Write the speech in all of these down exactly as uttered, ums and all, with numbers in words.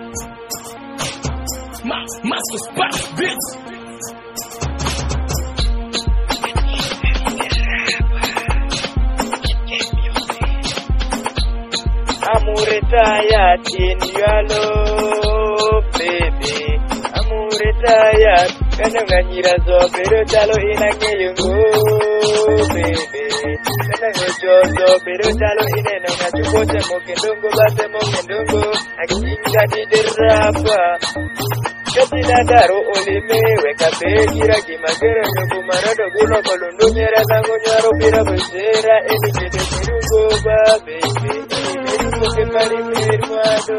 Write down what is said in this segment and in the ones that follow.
Ma, master spot, bitch. I'm retired in yellow, baby. I'm retired. Can you get your job? Pero chalo ina ngeyungu, baby. Can you get your job? Pero chalo ina nonga chukote mokendungu bate mokendungu. Akinga di derapa. Katina daro olime weka pejira kimagero nyuku marado gulo kolundu nyera nango nyaro pira bujera eni kede kirungo ba baby. Que pari mi hermano.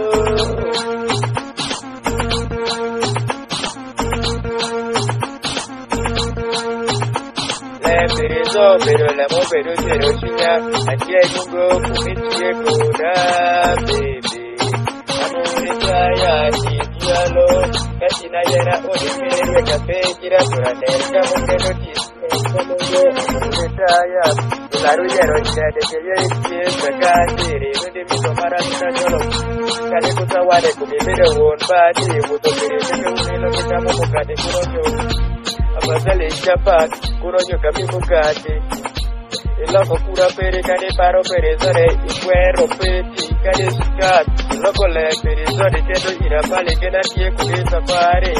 La empezó, pero la mo pero quiero chiña. Aquí hay un grupo que tiene cura, baby. Amor ya y dialo. Casi nadie era ordinario, café gira por la nerca, porque no tiene como yo. Amor Laru yero ida de que yo quiero cantire, donde mi tomara una yolo. Kale kutawale kumibere won badi, wuto kiri keke unilo kitamo mukati kuronyo. Abazale chapat, kuronyo kami mukati. Iloko kura pere kane paro pere zore, ikwero peti kane sikat. Iloko le pere zore kendo irapale kena tie kude safari.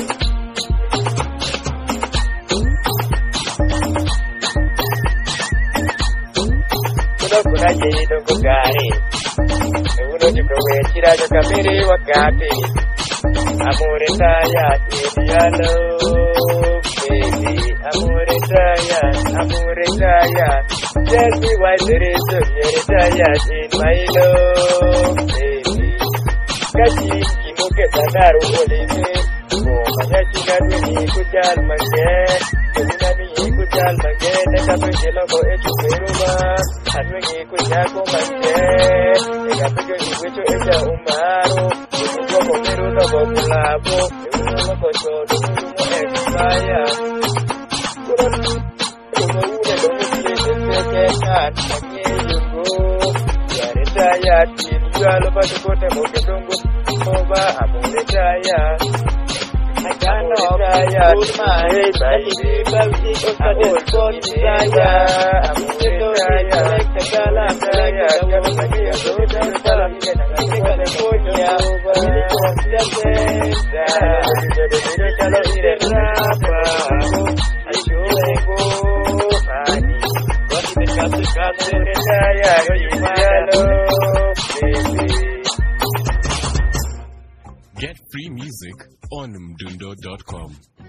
Kuna yeye dongo gari uno jikrowe tirajo kamere wakati amore taya tidialo baby amore taya amore taya tell me why there is a taya in my love baby kaji kimoke tanaru olime ko mayachi kaduni kujal mange kunani kujal mange nakapejelo ko echuperuma Anwengi kunyako manje, ega pejo iwecho eja umaro, umungo komeru no bopulabo, umungo kochodo umungo ekipaya. Kuro umungo une dongo siye sesekekan, anye yungo, yare taya, tini yualo patu kote moke dongo, oba amore taya. I cannot put my head baby, baby, I'm going to die. I'm going to die. Like the Galatasaray, I'm going to die. I'm going to die. I'm going to Get free music on mdundo dot com.